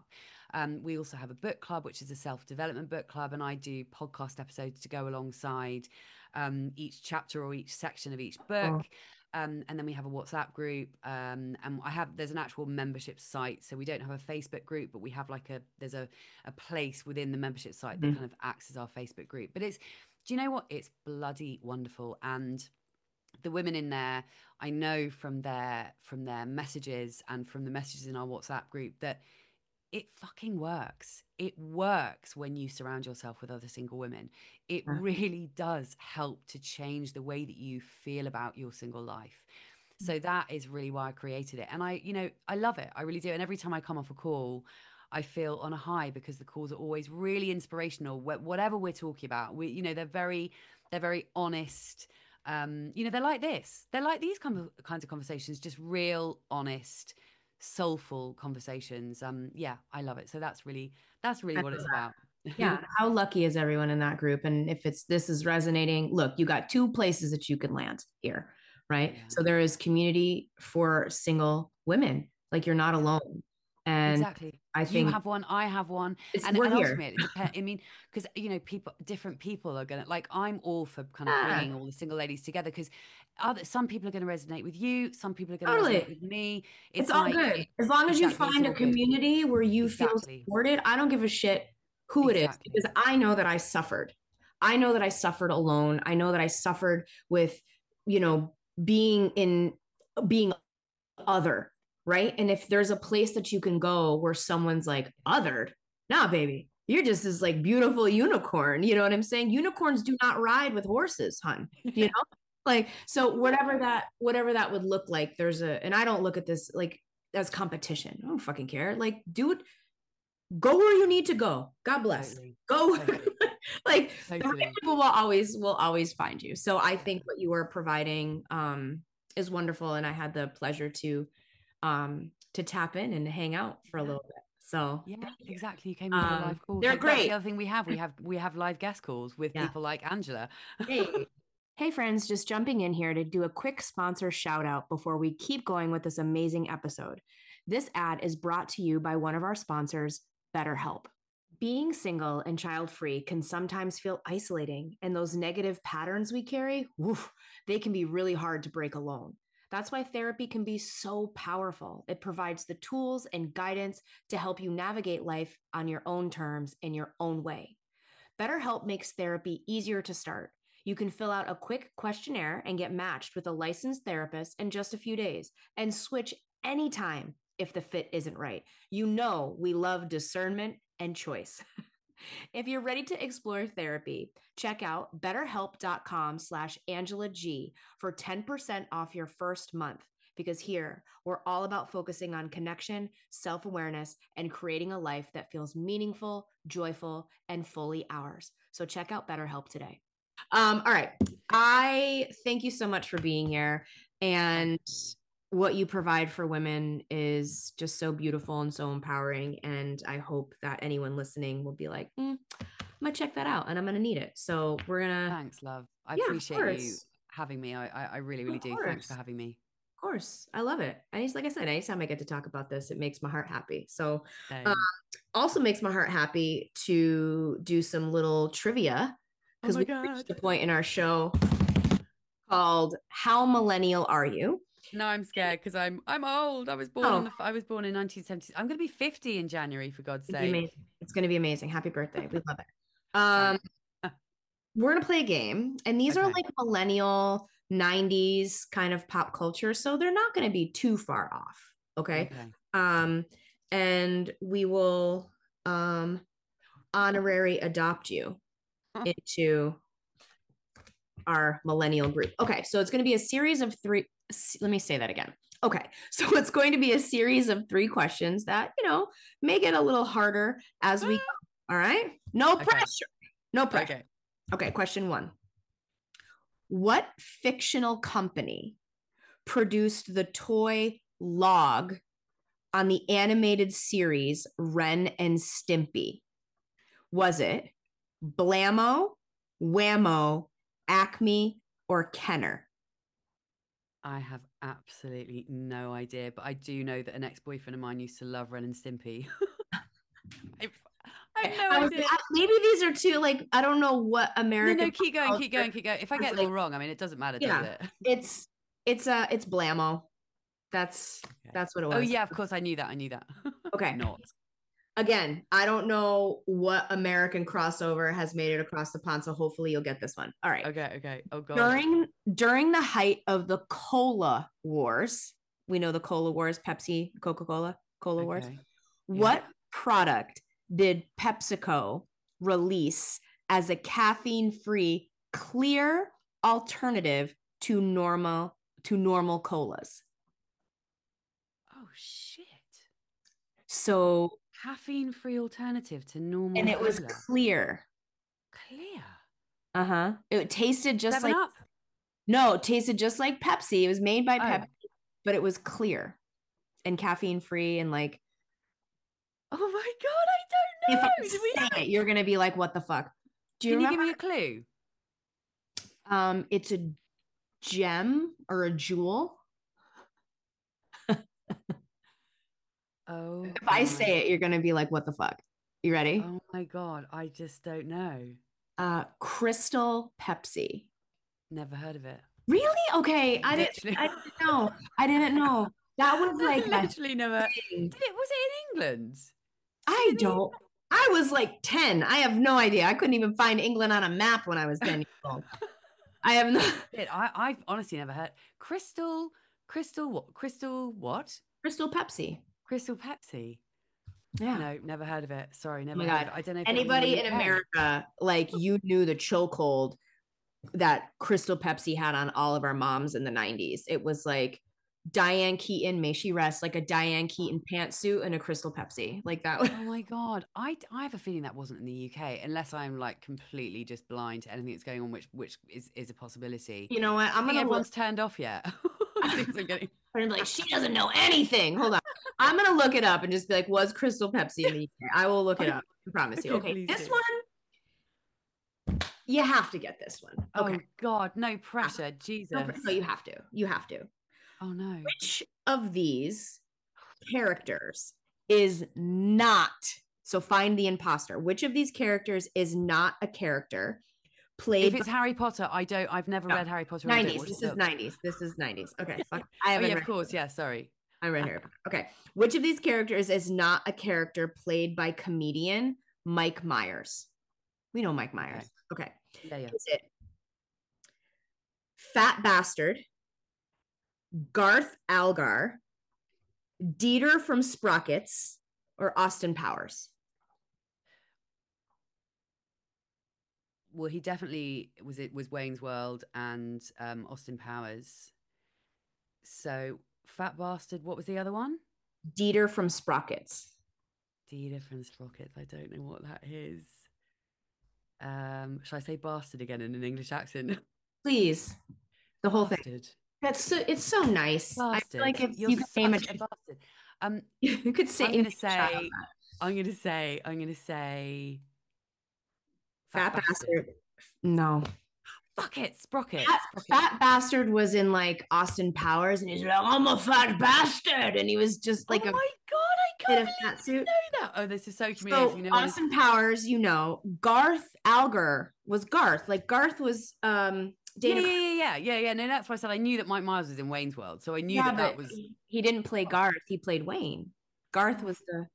We also have a book club, which is a self-development book club, and I do podcast episodes to go alongside each chapter or each section of each book. Oh. And then we have a WhatsApp group, and there's an actual membership site. So we don't have a Facebook group, but we have there's a place within the membership site that Mhm. kind of acts as our Facebook group. But do you know what? It's bloody wonderful. And the women in there, I know from their messages and from the messages in our WhatsApp group that it fucking works. It works when you surround yourself with other single women. It really does help to change the way that you feel about your single life. So that is really why I created it. And I love it. I really do. And every time I come off a call, I feel on a high because the calls are always really inspirational. Whatever we're talking about, they're very honest. They're like this. They're like these kinds of conversations, just real, honest, soulful conversations. Yeah, I love it. So that's really I what love it's that. about. Yeah, how lucky is everyone in that group? And if this is resonating, look, you got two places that you can land here, right? Yeah, So there is community for single women, like you're not yeah, alone. And exactly. I You think have one, I have one, and we're and here. ultimately it depends. I mean, because different people are gonna like. I'm all for kind of Yeah, bringing all the single ladies together because some people are going to resonate with you, some people are going to resonate totally. with me. It's It's all like good. As long as you exactly, it's find a all good. community where you feel Exactly, supported, I don't give a shit who it is exactly. because I know that I suffered. I know that I suffered alone. I know that I suffered with, you know, being other, right? And if there's a place that you can go where someone's like othered, nah, baby, you're just this like beautiful unicorn. You know what I'm saying? Unicorns do not ride with horses, hun. You know? Like, so whatever Exactly. that would look like, and I don't look at this like as competition. I don't fucking care. Like, dude, go where you need to go. God bless. Totally, Go. totally, Like the right totally. people will always find you. So I Yeah. think what you are providing is wonderful. And I had the pleasure to tap in and hang out for a Yeah. little bit. So Yeah, thank you. exactly. You came in for a live call. They're That's the great. other thing we have. We have live guest calls with Yeah. people like Angela. Hey. Hey, friends, just jumping in here to do a quick sponsor shout out before we keep going with this amazing episode. This ad is brought to you by one of our sponsors, BetterHelp. Being single and child free can sometimes feel isolating, and those negative patterns we carry, woof, they can be really hard to break alone. That's why therapy can be so powerful. It provides the tools and guidance to help you navigate life on your own terms in your own way. BetterHelp makes therapy easier to start. You can fill out a quick questionnaire and get matched with a licensed therapist in just a few days and switch anytime if the fit isn't right. You know, we love discernment and choice. If you're ready to explore therapy, check out betterhelp.com/Angela G for 10% off your first month. Because here, we're all about focusing on connection, self-awareness, and creating a life that feels meaningful, joyful, and fully ours. So check out BetterHelp today. All right. I thank you so much for being here. And what you provide for women is just so beautiful and so empowering. And I hope that anyone listening will be like, I'm gonna check that out and I'm gonna need it. So we're gonna. Thanks, love. I appreciate you having me. I really, really do. Thanks for having me. Of course. I love it. Like I said, anytime I get to talk about this, it makes my heart happy. So also makes my heart happy to do some little trivia, because we reached the point in our show called How Millennial Are You? No, I'm scared because I'm old. I was born in 1970s. I'm going to be 50 in January, for God's sake. It's going to be amazing. Happy birthday. We love it. We're going to play a game, and these are like millennial 90s kind of pop culture, so they're not going to be too far off. Okay. And we will honorary adopt you into our millennial group. Okay, so it's going to be a series of 3. Let me say that again. Okay, so it's going to be a series of 3 questions that, may get a little harder as we go. All right? No pressure. No pressure. Okay, question 1. What fictional company produced the toy Log on the animated series Ren and Stimpy? Was it Blammo, Whammo, Acme, or Kenner? I have absolutely no idea, but I do know that an ex-boyfriend of mine used to love Ren and Stimpy. I have no idea. Maybe these are two, like, I don't know what American. No, keep going. If I get them all wrong, I mean, it doesn't matter, does it? It's Blammo. That's what it was. Oh yeah, of course I knew that. Okay. Not. Again, I don't know what American crossover has made it across the pond, so hopefully you'll get this one. All right. Okay. Oh god. During the height of the Cola Wars, we know the Cola Wars, Pepsi, Coca-Cola, Cola Wars. What product did PepsiCo release as a caffeine-free, clear alternative to normal colas? Oh shit. So caffeine-free alternative to normal, and it was clear. It tasted just 7 like Up? No, it tasted just like Pepsi. It was made by Pepsi, but it was clear and caffeine-free and like. Oh my god, I don't know. If I say it, you're gonna be like, "What the fuck?" Can you give me a clue? It's a gem or a jewel. Oh. If I say it, you're gonna be like, "What the fuck?" You ready? Oh my god, I just don't know. Crystal Pepsi. Never heard of it. Really? Okay, I didn't know. I didn't know. That was like literally never. Was it in England? I was like 10. I have no idea. I couldn't even find England on a map when I was 10 years old. I have no. I've honestly never heard. Crystal what? Crystal Pepsi. Crystal Pepsi. Yeah. No, never heard of it. Sorry, never heard of it. I don't know if anybody in America, like, you knew the chokehold that Crystal Pepsi had on all of our moms in the 90s. It was like Diane Keaton, may she rest, like a Diane Keaton pantsuit and a Crystal Pepsi, like that. Oh my god, I have a feeling that wasn't in the UK, unless I'm like completely just blind to anything that's going on, which is a possibility. You know what? Everyone's turned off yet. I'm like, she doesn't know anything. Hold on, I'm gonna look it up and just be like, was Crystal Pepsi in the UK? I will look it up. I promise you. Okay, this one. You have to get this one. Okay. Oh God, no pressure. Jesus. No, you have to. You have to. Oh no. Which of these characters is not, so find the imposter. Which of these characters is not a character played? If it's Harry Potter, I've never read Harry Potter. 90s. This is 90s. Okay. I haven't of course. Yeah, sorry. I read Harry Potter. Okay. Which of these characters is not a character played by comedian Mike Myers? We know Mike Myers. Okay. Yeah. Is it Fat Bastard, Garth Algar, Dieter from Sprockets, or Austin Powers? Well, he definitely was Wayne's World and Austin Powers. So Fat Bastard, what was the other one? Dieter from Sprockets. Dieter from Sprockets. I don't know what that is. Shall I say bastard again in an English accent? Please, the whole thing. Bastard. It's so nice. Bastard. I feel like You're you could name such a bastard. you could say I'm gonna say Fat Bastard. No. Fuck it, Sprocket. Fat Bastard was in like Austin Powers, and he's like, I'm a fat bastard, and he was just like, oh my god, I can't fat suit. Know that. Oh, this is so humiliating. So Austin Powers, Garth Algar was Garth. Like Garth was Dana. Yeah. No, that's why I said I knew that Mike Myers was in Wayne's World, so I knew that was. He didn't play Garth. He played Wayne. Garth was the.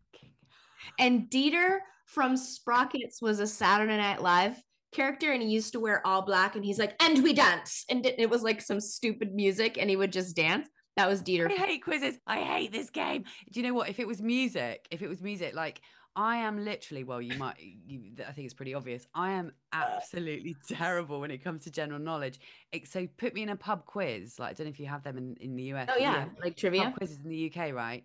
And Dieter from Sprockets was a Saturday Night Live character, and he used to wear all black, and he's like, and we dance, and it was like some stupid music, and he would just dance. That was Dieter. I hate quizzes. I hate this game. Do you know what? If it was music, like I am literally, well, I think it's pretty obvious. I am absolutely terrible when it comes to general knowledge. So put me in a pub quiz. Like, I don't know if you have them in the US. Oh yeah, like trivia. Pub quizzes in the UK, right?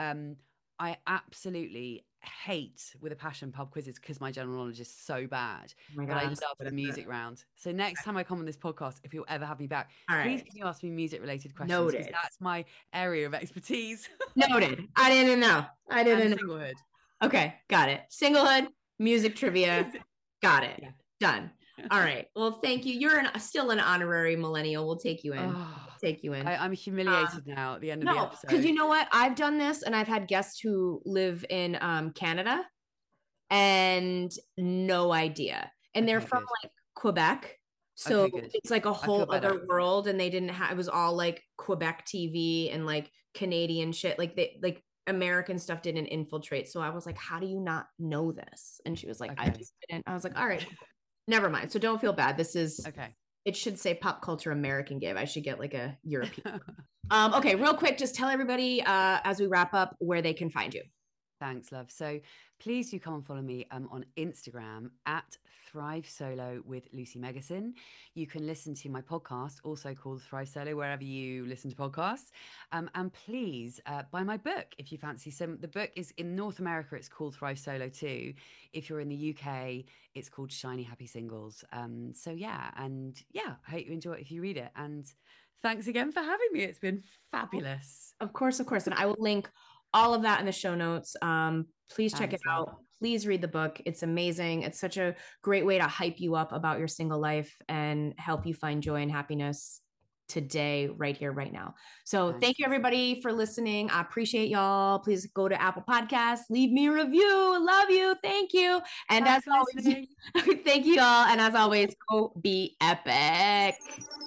I absolutely hate with a passion pub quizzes because my general knowledge is so bad. Oh but I love the music round. So next time I come on this podcast, if you'll ever have me back, please can you ask me music related questions? Noted. That's my area of expertise. Noted. I didn't know. Singlehood. Okay, got it. Singlehood, music trivia. Got it. Yeah. Done. All right. Well, thank you. You're still an honorary millennial. We'll take you in. I'm humiliated now at the end of the episode. Because you know what? I've done this, and I've had guests who live in Canada and no idea. And they're from like Quebec. So it's like a whole other world, and they didn't have, it was all like Quebec TV and like Canadian shit. Like American stuff didn't infiltrate. So I was like, how do you not know this? And she was like, I just didn't. I was like, all right, never mind. So don't feel bad. This is it should say pop culture American give. I should get like a European. Okay, real quick, just tell everybody as we wrap up where they can find you. Thanks, love. So please do come and follow me on Instagram at Thrive Solo with Lucy Megason. You can listen to my podcast, also called Thrive Solo, wherever you listen to podcasts. And please buy my book if you fancy some. The book is in North America. It's called Thrive Solo too. If you're in the UK, it's called Shiny Happy Singles. I hope you enjoy it if you read it. And thanks again for having me. It's been fabulous. Of course. And I will link all of that in the show notes. Please check it out. Please read the book. It's amazing. It's such a great way to hype you up about your single life and help you find joy and happiness today, right here, right now. So thank you everybody for listening. I appreciate y'all. Please go to Apple Podcasts, leave me a review. Love you. Thank you. And as always, thank you all. And as always, go be epic.